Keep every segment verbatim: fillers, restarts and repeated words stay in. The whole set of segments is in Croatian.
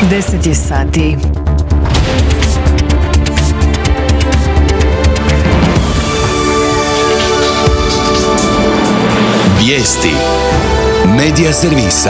deset je sati. Vijesti Medija servisa.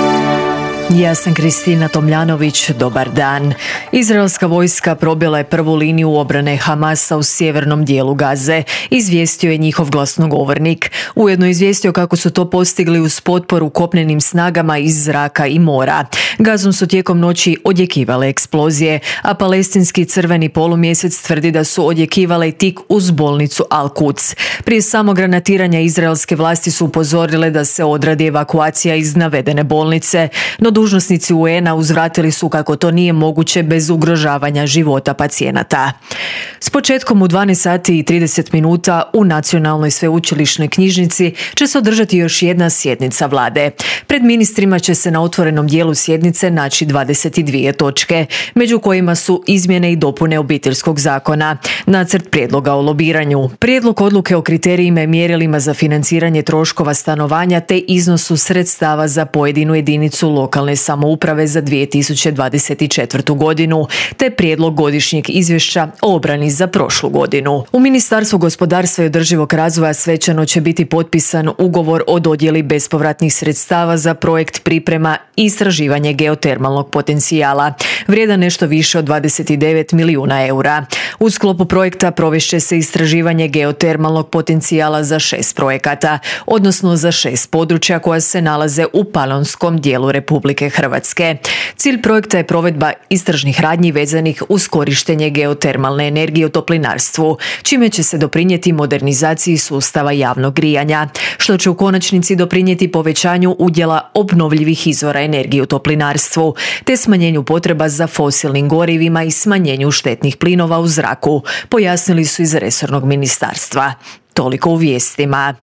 Ja sam Kristina Tomljanović, dobar dan. Izraelska vojska probila je prvu liniju obrane Hamasa u sjevernom dijelu Gaze, izvijestio je njihov glasnogovornik. Ujedno izvijestio kako su to postigli uz potporu kopnenim snagama iz zraka i mora. Gazom su tijekom noći odjekivale eksplozije, a palestinski crveni polumjesec tvrdi da su odjekivale tik uz bolnicu Al-Quds. Prije samog granatiranja izraelske vlasti su upozorile da se odradi evakuacija iz navedene bolnice, no dužnosnici U N A uzvratili su kako to nije moguće bez ugrožavanja života pacijenata. S početkom u dvanaest sati i trideset minuta u Nacionalnoj sveučilišnoj knjižnici će se održati još jedna sjednica vlade. Pred ministrima će se na otvorenom dijelu sjednice naći dvadeset dvije točke, među kojima su izmjene i dopune Obiteljskog zakona, nacrt prijedloga o lobiranju, prijedlog odluke o kriterijima i mjerilima za financiranje troškova stanovanja te iznosu sredstava za pojedinu jedinicu lokalne samouprave za dvije tisuće dvadeset četvrtu godinu, te prijedlog godišnjeg izvješća o obrani za prošlu godinu. U Ministarstvu gospodarstva i održivog razvoja svečano će biti potpisan ugovor o dodjeli bespovratnih sredstava za projekt priprema i istraživanje geotermalnog potencijala, vrijedan nešto više od dvadeset devet milijuna eura. U sklopu projekta provest će se istraživanje geotermalnog potencijala za šest projekata, odnosno za šest područja koja se nalaze u panonskom dijelu Republike Hrvatske. Cilj projekta je provedba istražnih radnji vezanih uz korištenje geotermalne energije u toplinarstvu, čime će se doprinijeti modernizaciji sustava javnog grijanja, što će u konačnici doprinijeti povećanju udjela obnovljivih izvora energije u toplinarstvu, te smanjenju potreba za fosilnim gorivima i smanjenju štetnih plinova u zraku, pojasnili su iz resornog ministarstva. Toliko u vijestima.